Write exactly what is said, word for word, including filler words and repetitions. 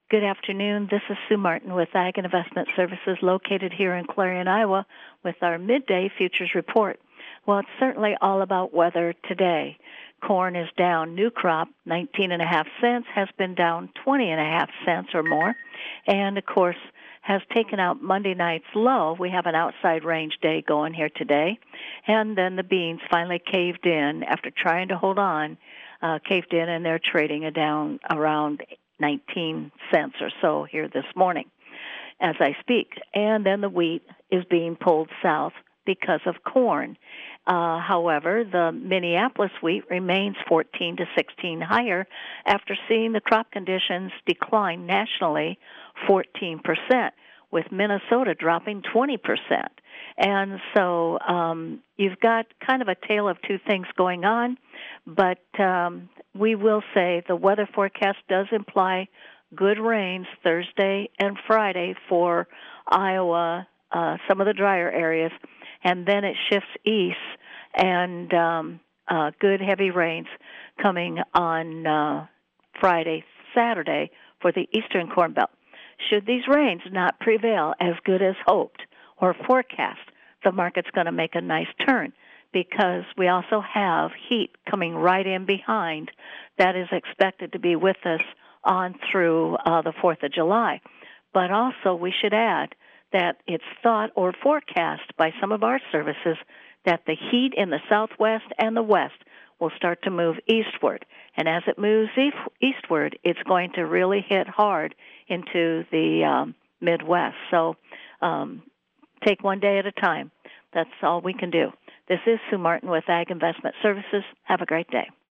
Good afternoon. This is Sue Martin with Ag and Investment Services located here in Clarion, Iowa with our midday futures report. Well, it's certainly all about weather today. Corn is down. New crop, nineteen and a half cents, has been down twenty and a half cents or more. And, of course, has taken out Monday night's low. We have an outside range day going here today. And then the beans finally caved in after trying to hold on, uh, caved in, and they're trading a down around nineteen cents or so here this morning as I speak. And then the wheat is being pulled south because of corn. Uh, however, the Minneapolis wheat remains fourteen to sixteen higher after seeing the crop conditions decline nationally fourteen percent, with Minnesota dropping twenty percent. And so um, you've got kind of a tale of two things going on, but um, we will say the weather forecast does imply good rains Thursday and Friday for Iowa, uh, some of the drier areas, and then it shifts east, and um, uh, good heavy rains coming on uh, Friday, Saturday for the eastern Corn Belt. Should these rains not prevail as good as hoped or forecast, the market's going to make a nice turn because we also have heat coming right in behind that is expected to be with us on through uh, the fourth of July. But also we should add that it's thought or forecast by some of our services that the heat in the southwest and the west will start to move eastward. And as it moves eastward, it's going to really hit hard into the um, Midwest. So um, take one day at a time. That's all we can do. This is Sue Martin with Ag Investment Services. Have a great day.